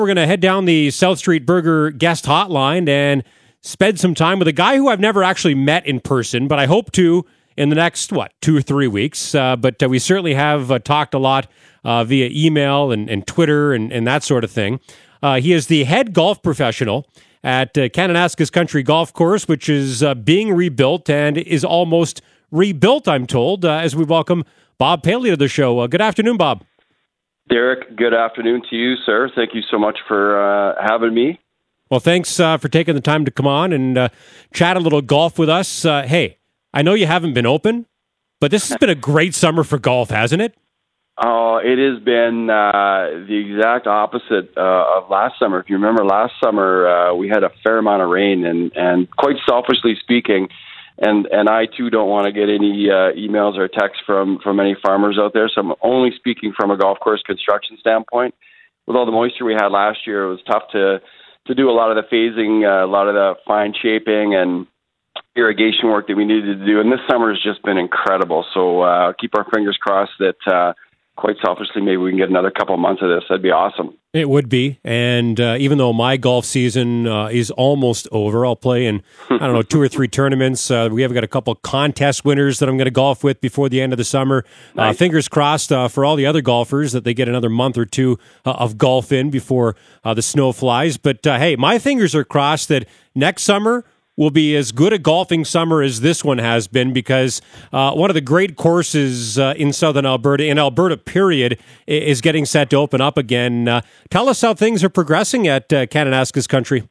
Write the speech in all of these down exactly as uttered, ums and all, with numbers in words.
We're going to head down the South Street Burger guest hotline and spend some time with a guy who I've never actually met in person, but I hope to in the next, what, two or three weeks. Uh, but uh, we certainly have uh, talked a lot uh, via email and, and Twitter and, and that sort of thing. Uh, he is the head golf professional at uh, Kananaskis Country Golf Course, which is uh, being rebuilt and is almost rebuilt, I'm told, uh, as we welcome Bob Paley to the show. Uh, good afternoon, Bob. Derek, good afternoon to you, sir. Thank you so much for uh, having me. Well, thanks uh, for taking the time to come on and uh, chat a little golf with us. Uh, hey, I know you haven't been open, but this has been a great summer for golf, hasn't it? Oh, it has been uh, the exact opposite uh, of last summer. If you remember, last summer uh, we had a fair amount of rain, and, and quite selfishly speaking, and, and I too don't want to get any uh, emails or texts from, from any farmers out there, so I'm only speaking from a golf course construction standpoint. With all the moisture we had last year, it was tough to, to do a lot of the phasing, uh, a lot of the fine shaping and irrigation work that we needed to do, and this summer has just been incredible. So uh, keep our fingers crossed that, uh, quite selfishly, maybe we can get another couple of months of this. That'd be awesome. It would be, and uh, even though my golf season uh, is almost over, I'll play in, I don't know, two or three tournaments. Uh, we have got a couple contest winners that I'm going to golf with before the end of the summer. Nice. Uh, fingers crossed uh, for all the other golfers that they get another month or two uh, of golf in before uh, the snow flies. But uh, hey, my fingers are crossed that next summer will be as good a golfing summer as this one has been, because uh, one of the great courses uh, in southern Alberta, in Alberta period, is getting set to open up again. Uh, tell us how things are progressing at uh, Kananaskis Country.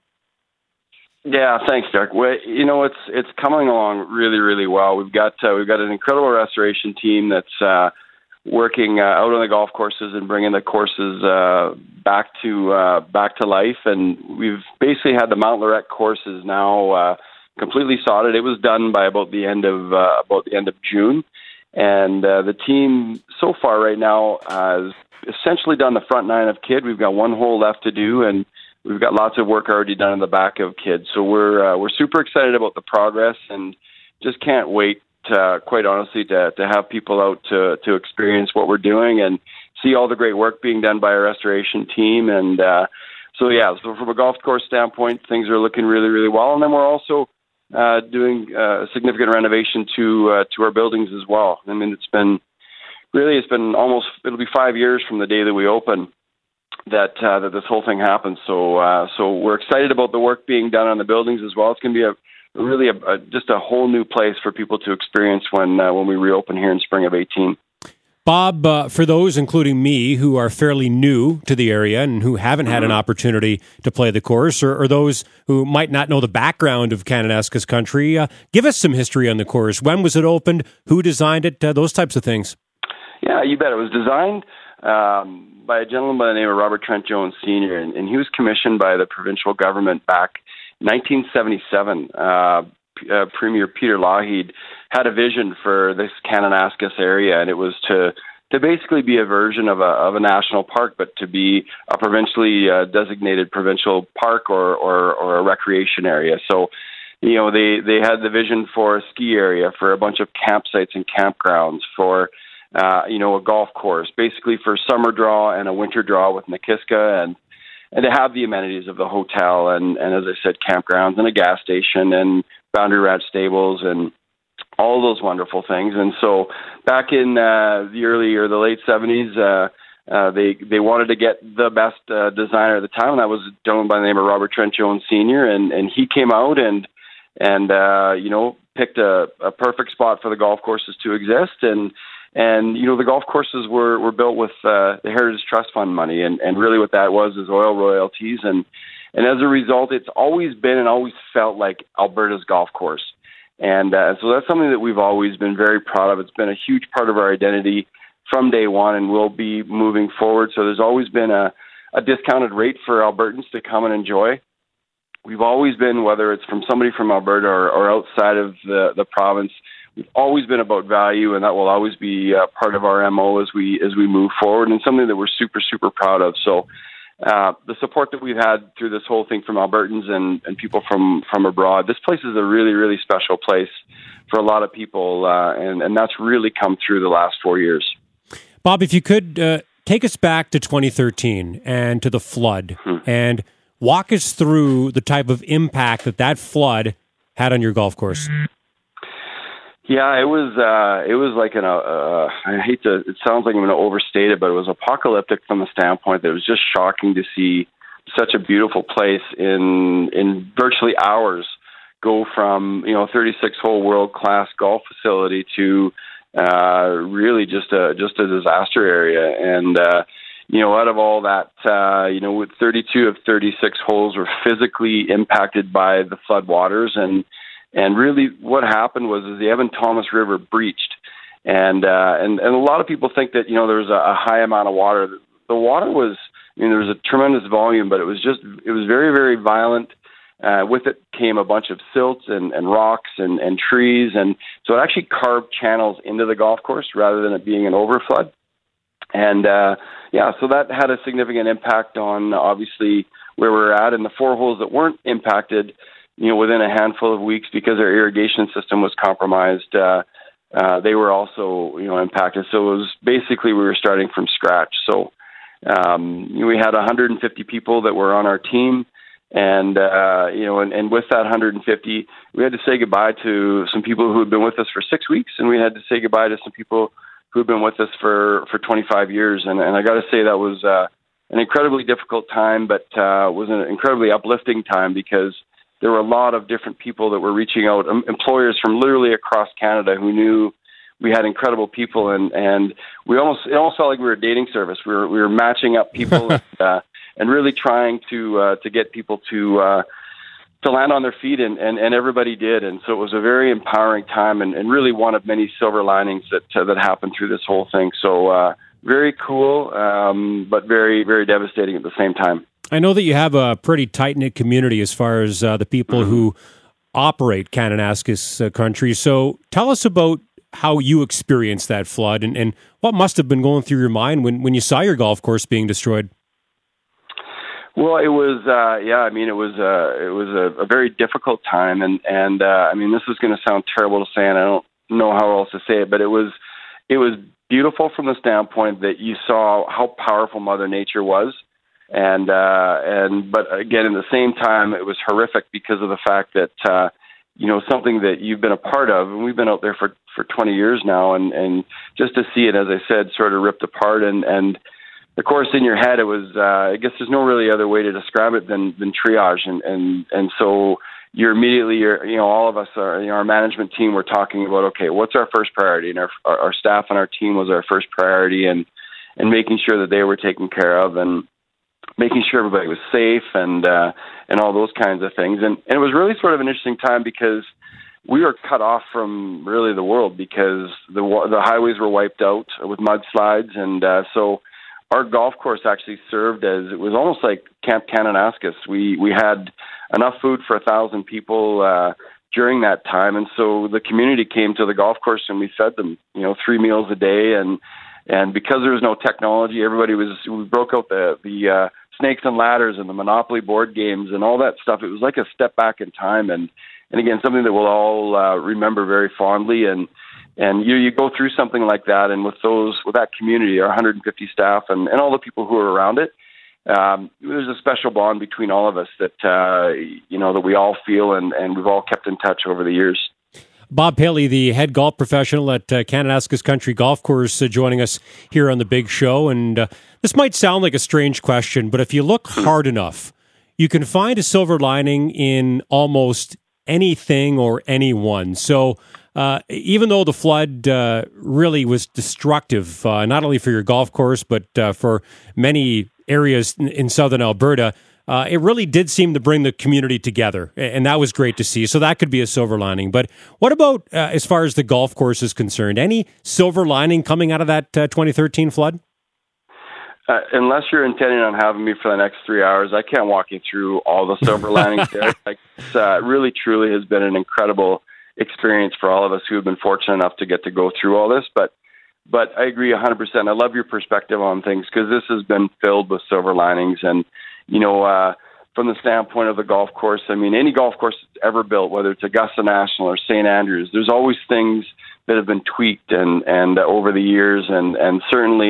Yeah, thanks, Derek. Well, you know, it's it's coming along really, really well. We've got uh, we've got an incredible restoration team that's uh, working uh, out on the golf courses and bringing the courses uh, back to uh, back to life. And we've basically had the Mount Lorette courses now uh, completely sodded. It was done by about the end of uh, about the end of June, and uh, the team so far right now has essentially done the front nine of Kidd. We've got one hole left to do, and we've got lots of work already done in the back of Kidd. So we're uh, we're super excited about the progress, and just can't wait. Uh, quite honestly, to to have people out to to experience what we're doing and see all the great work being done by our restoration team. And uh, so, yeah, so from a golf course standpoint, things are looking really, really well. And then we're also uh, doing uh, a significant renovation to uh, to our buildings as well. I mean, it's been really, it's been almost, it'll be five years from the day that we open that uh, that this whole thing happened. So, uh, so we're excited about the work being done on the buildings as well. It's going to be a really a, a, just a whole new place for people to experience when uh, when we reopen here in spring of eighteen. Bob, uh, for those, including me, who are fairly new to the area and who haven't had mm-hmm. an opportunity to play the course, or, or those who might not know the background of Kananaskis Country, uh, give us some history on the course. When was it opened? Who designed it? Uh, those types of things. Yeah, you bet. It was designed um, by a gentleman by the name of Robert Trent Jones Senior, and, and he was commissioned by the provincial government back nineteen seventy-seven, uh, uh, Premier Peter Lougheed had a vision for this Kananaskis area, and it was to to basically be a version of a of a national park, but to be a provincially uh, designated provincial park or, or or a recreation area. So, you know, they they had the vision for a ski area, for a bunch of campsites and campgrounds, for uh, you know, a golf course, basically for summer draw and a winter draw with Nakiska, and and to have the amenities of the hotel and, and, as I said, campgrounds and a gas station and Boundary Ranch stables and all those wonderful things. And so back in uh, the early or the late seventies, uh, uh, they they wanted to get the best uh, designer at the time, and that was a gentleman by the name of Robert Trent Jones Senior And, and he came out and, and uh, you know, picked a, a perfect spot for the golf courses to exist. And And, you know, the golf courses were, were built with uh, the Heritage Trust Fund money. And, and really what that was is oil royalties. And, and as a result, it's always been and always felt like Alberta's golf course. And uh, so that's something that we've always been very proud of. It's been a huge part of our identity from day one and will be moving forward. So there's always been a, a discounted rate for Albertans to come and enjoy. We've always been, whether it's from somebody from Alberta or, or outside of the, the province, we've always been about value, and that will always be uh, part of our M O as we as we move forward, and something that we're super, super proud of. So uh, the support that we've had through this whole thing from Albertans and, and people from, from abroad, this place is a really, really special place for a lot of people, uh, and, and that's really come through the last four years. Bob, if you could uh, take us back to twenty thirteen and to the flood, Hmm. and walk us through the type of impact that that flood had on your golf course. Yeah, it was uh, it was like an. Uh, I hate to. It sounds like I'm going to overstate it, but it was apocalyptic from the standpoint that it was just shocking to see such a beautiful place in in virtually hours go from, you know, thirty-six hole world class golf facility to uh, really just a just a disaster area. And uh, you know, out of all that, uh, you know, with thirty-two of thirty-six holes were physically impacted by the flood waters. And And really what happened was is the Evan Thomas River breached. And, uh, and, and a lot of people think that, you know, there's a, a high amount of water. The water was, I mean, there was a tremendous volume, but it was just, it was very, very violent. Uh, with it came a bunch of silts and, and rocks and, and trees. And so it actually carved channels into the golf course rather than it being an overflood. And, uh, yeah, so that had a significant impact on obviously where we're at. And the four holes that weren't impacted, you know, within a handful of weeks because our irrigation system was compromised, uh, uh, they were also, you know, impacted. So it was basically we were starting from scratch. So um, we had one hundred fifty people that were on our team. And, uh, you know, and, and with that one hundred fifty, we had to say goodbye to some people who had been with us for six weeks. And we had to say goodbye to some people who had been with us for, for twenty-five years. And, and I got to say that was uh, an incredibly difficult time, but uh, was an incredibly uplifting time because there were a lot of different people that were reaching out, um, employers from literally across Canada who knew we had incredible people, and, and we almost it almost felt like we were a dating service. We were we were matching up people and, uh, and really trying to uh, to get people to uh, to land on their feet, and, and, and everybody did. And so it was a very empowering time, and, and really one of many silver linings that uh, that happened through this whole thing. So uh, very cool, um, but very very devastating at the same time. I know that you have a pretty tight-knit community as far as uh, the people mm-hmm. who operate Kananaskis uh, country. So tell us about how you experienced that flood and, and what must have been going through your mind when, when you saw your golf course being destroyed. Well, it was, uh, yeah, I mean, it was, uh, it was a, a very difficult time. And, and uh, I mean, this is going to sound terrible to say, and I don't know how else to say it, but it was, it was beautiful from the standpoint that you saw how powerful Mother Nature was. And, uh, and, but again, in the same time, it was horrific because of the fact that, uh, you know, something that you've been a part of, and we've been out there for, for twenty years now, and, and just to see it, as I said, sort of ripped apart. And, and of course, in your head, it was, uh, I guess there's no really other way to describe it than, than triage. And, and, and so you're immediately, you're, you know, all of us, are, you know, our management team, were talking about, okay, what's our first priority? And our, our, our staff and our team was our first priority, and, and making sure that they were taken care of, and making sure everybody was safe, and uh, and all those kinds of things. And, and it was really sort of an interesting time because we were cut off from really the world because the the highways were wiped out with mudslides. And uh, so our golf course actually served as, it was almost like Camp Kananaskis. We, we had enough food for a thousand people uh, during that time. And so the community came to the golf course and we fed them, you know, three meals a day. And And because there was no technology, everybody was, we broke out the, the uh, snakes and ladders and the Monopoly board games and all that stuff. It was like a step back in time. And, and again, something that we'll all uh, remember very fondly. And, and you, you go through something like that. And with those, with that community, our one hundred fifty staff and, and all the people who are around it, um, there's a special bond between all of us that, uh, you know, that we all feel, and, and we've all kept in touch over the years. Bob Paley, the head golf professional at uh, Kananaskis Country Golf Course, uh, joining us here on The Big Show. And uh, this might sound like a strange question, but if you look hard enough, you can find a silver lining in almost anything or anyone. So uh, even though the flood uh, really was destructive, uh, not only for your golf course, but uh, for many areas in, in southern Alberta, Uh, it really did seem to bring the community together, and that was great to see. So that could be a silver lining. But what about uh, as far as the golf course is concerned? Any silver lining coming out of that uh, twenty thirteen flood? Uh, unless you're intending on having me for the next three hours, I can't walk you through all the silver linings there. Like, it's, uh, really, truly has been an incredible experience for all of us who have been fortunate enough to get to go through all this. But but I agree one hundred percent. I love your perspective on things, because this has been filled with silver linings. And you know, uh, from the standpoint of the golf course, I mean, any golf course that's ever built, whether it's Augusta National or Saint Andrews, there's always things that have been tweaked and, and uh, over the years. And, and certainly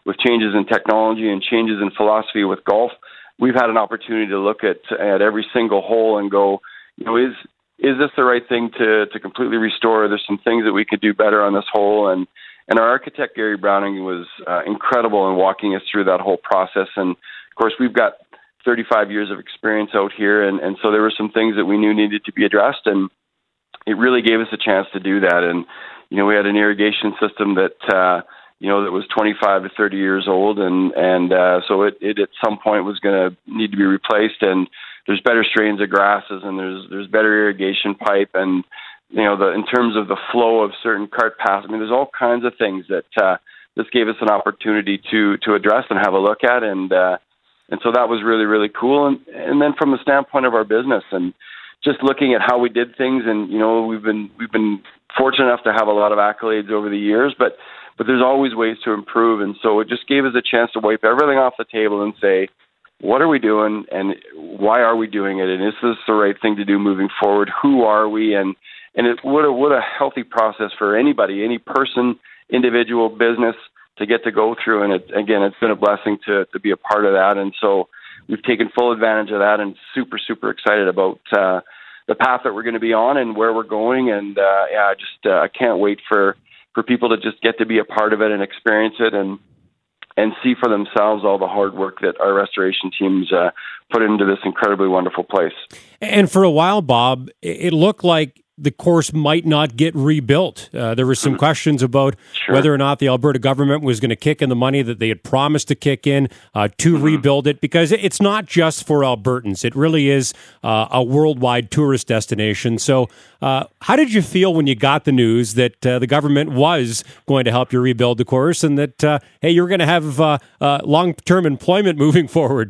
with changes in technology and changes in philosophy with golf, we've had an opportunity to look at at every single hole and go, you know, is is this the right thing to to completely restore? There's some things that we could do better on this hole, and and our architect Gary Browning was uh, incredible in walking us through that whole process. And of course, we've got thirty-five years of experience out here, and and so there were some things that we knew needed to be addressed, and it really gave us a chance to do that. And you know, we had an irrigation system that. Uh, you know, that was twenty-five to thirty years old, and, and uh, so it, it at some point was going to need to be replaced, and there's better strains of grasses, and there's there's better irrigation pipe, and, you know, the in terms of the flow of certain cart paths, I mean, there's all kinds of things that uh, this gave us an opportunity to to address and have a look at, and uh, and so that was really, really cool. And, and then from the standpoint of our business and just looking at how we did things, and, you know, we've been we've been fortunate enough to have a lot of accolades over the years, but But there's always ways to improve, and so it just gave us a chance to wipe everything off the table and say, what are we doing, and why are we doing it, and is this the right thing to do moving forward? Who are we? And and it, what, a, what a healthy process for anybody, any person, individual, business, to get to go through. And it, again, it's been a blessing to, to be a part of that, and so we've taken full advantage of that and super, super excited about uh, the path that we're going to be on and where we're going. And uh, yeah, I just uh, I can't wait for for people to just get to be a part of it and experience it and and see for themselves all the hard work that our restoration teams uh, put into this incredibly wonderful place. And for a while, Bob, it looked like the course might not get rebuilt. Uh, there were some mm-hmm. questions about sure. whether or not the Alberta government was going to kick in the money that they had promised to kick in uh, to mm-hmm. rebuild it, because it's not just for Albertans. It really is uh, a worldwide tourist destination. So uh, how did you feel when you got the news that uh, the government was going to help you rebuild the course, and that, uh, hey, you're going to have uh, uh, long-term employment moving forward?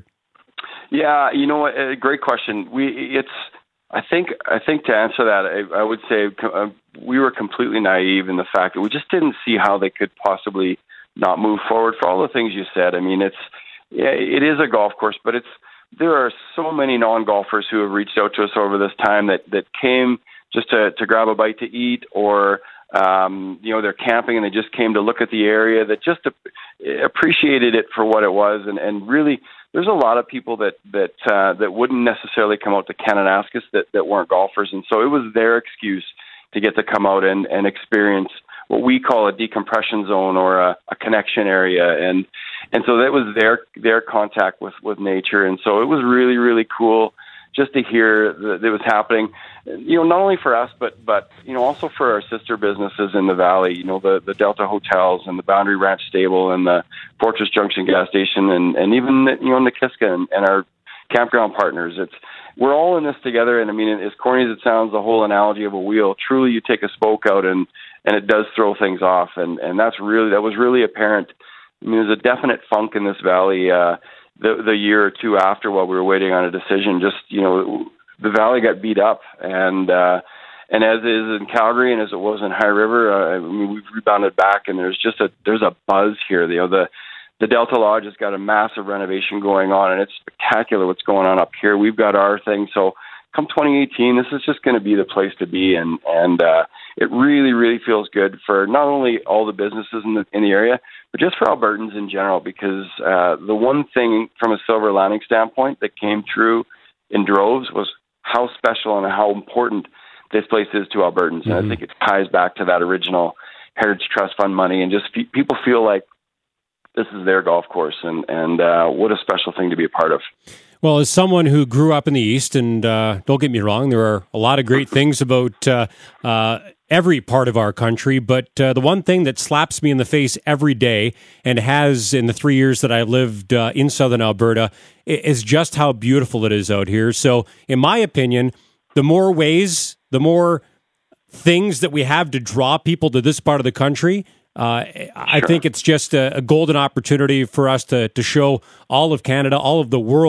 Yeah, you know, a great question. We It's... I think I think to answer that, I, I would say uh, we were completely naive in the fact that we just didn't see how they could possibly not move forward for all the things you said. I mean, it's yeah, it is a golf course, but it's there are so many non-golfers who have reached out to us over this time that, that came just to, to grab a bite to eat, or um, you know, they're camping and they just came to look at the area, that just appreciated it for what it was, and, and really. There's a lot of people that that uh, that wouldn't necessarily come out to Kananaskis that, that weren't golfers, and so it was their excuse to get to come out and, and experience what we call a decompression zone or a, a connection area, and and so that was their their contact with, with nature, and so it was really, really cool just to hear that it was happening, you know, not only for us, but, but you know, also for our sister businesses in the valley, you know, the, the Delta Hotels and the Boundary Ranch Stable and the Fortress Junction gas station, and, and even, you know, Nikiska and, and our campground partners. It's we're all in this together, and I mean, as corny as it sounds, the whole analogy of a wheel, truly you take a spoke out and, and it does throw things off, and, and that's really, that was really apparent. I mean, there's a definite funk in this valley, uh, the the year or two after while we were waiting on a decision. Just, you know, the valley got beat up, and uh, and as is in Calgary and as it was in High River, uh, I mean, we've rebounded back, and there's just a there's a buzz here. You know, the the Delta Lodge has got a massive renovation going on, and it's spectacular what's going on up here. We've got our thing, so come twenty eighteen, this is just going to be the place to be, and and uh, it really, really feels good for not only all the businesses in the in the area, but just for Albertans in general, because uh, the one thing from a silver lining standpoint that came through in droves was how special and how important this place is to Albertans. Mm-hmm. And I think it ties back to that original Heritage Trust Fund money, and just fe- people feel like this is their golf course, and, and uh, what a special thing to be a part of. Well, as someone who grew up in the East, and uh, don't get me wrong, there are a lot of great things about uh, uh, every part of our country, but uh, the one thing that slaps me in the face every day, and has in the three years that I've lived uh, in southern Alberta, is just how beautiful it is out here. So, in my opinion, the more ways, the more things that we have to draw people to this part of the country, Uh, I think it's just a, a golden opportunity for us to, to show all of Canada, all of the world,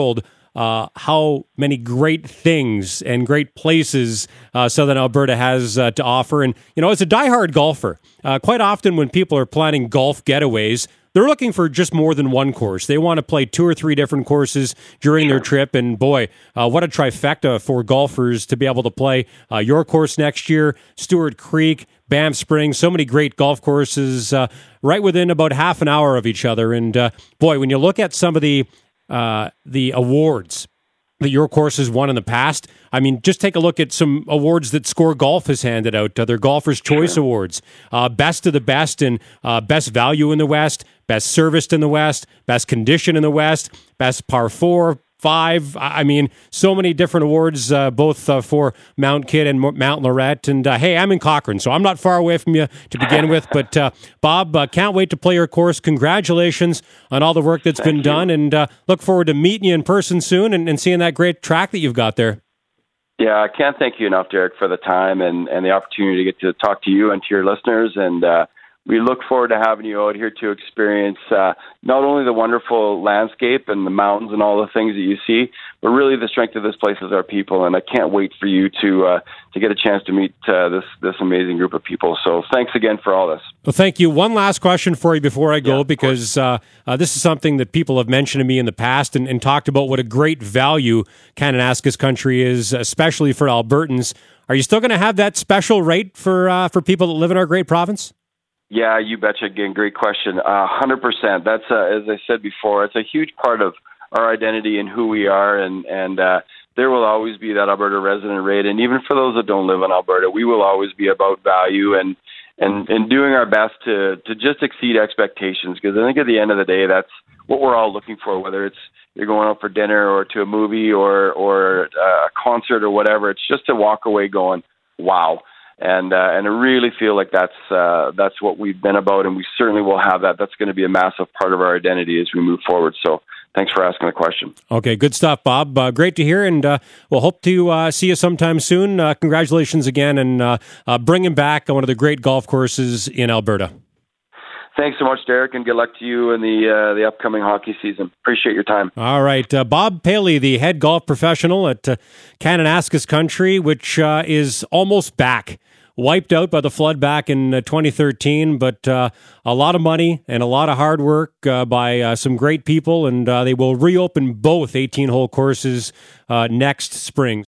uh, how many great things and great places uh, Southern Alberta has uh, to offer. And, you know, as a diehard golfer, uh, quite often when people are planning golf getaways, they're looking for just more than one course. They want to play two or three different courses during their trip. And boy, uh, what a trifecta for golfers to be able to play uh, your course next year, Stewart Creek, Banff Springs, so many great golf courses uh, right within about half an hour of each other. And uh, boy, when you look at some of the uh, the awards that your course has won in the past, I mean, just take a look at some awards that Score Golf has handed out. Uh, their Golfers' Choice sure. Awards, uh, Best of the Best and uh, Best Value in the West, Best Serviced in the West, Best Condition in the West, Best Par four, five. I mean, so many different awards, uh, both uh, for Mount Kidd and Mount Lorette. And uh, hey, I'm in Cochrane, so I'm not far away from you to begin with. But uh, Bob, uh, can't wait to play your course. Congratulations on all the work that's Thank been you. done, and uh, look forward to meeting you in person soon and, and seeing that great track that you've got there. Yeah, I can't thank you enough, Derek, for the time and, and the opportunity to get to talk to you and to your listeners. And uh, we look forward to having you out here to experience uh, not only the wonderful landscape and the mountains and all the things that you see, but really the strength of this place is our people. And I can't wait for you to uh, to get a chance to meet uh, this this amazing group of people. So thanks again for all this. Well, thank you. One last question for you before I go, yeah, because uh, uh, this is something that people have mentioned to me in the past and, and talked about what a great value Kananaskis Country is, especially for Albertans. Are you still going to have that special rate for uh, for people that live in our great province? Yeah, you betcha. Again, great question. Uh, one hundred percent. That's, uh, as I said before, it's a huge part of our identity and who we are, and, and uh, there will always be that Alberta resident rate. And even for those that don't live in Alberta, we will always be about value and, and, and doing our best to, to just exceed expectations, because I think at the end of the day, that's what we're all looking for, whether it's you're going out for dinner or to a movie or, or a concert or whatever. It's just to walk away going, wow. And uh, and I really feel like that's uh, that's what we've been about, and we certainly will have that. That's going to be a massive part of our identity as we move forward. So thanks for asking the question. Okay, good stuff, Bob. Uh, great to hear, and uh, we'll hope to uh, see you sometime soon. Uh, congratulations again, and uh, uh, bringing back one of the great golf courses in Alberta. Thanks so much, Derek, and good luck to you in the uh, the upcoming hockey season. Appreciate your time. All right. Uh, Bob Paley, the head golf professional at uh, Kananaskis Country, which uh, is almost back. Wiped out by the flood back in uh, twenty thirteen, but uh, a lot of money and a lot of hard work uh, by uh, some great people, and uh, they will reopen both eighteen-hole courses uh, next spring.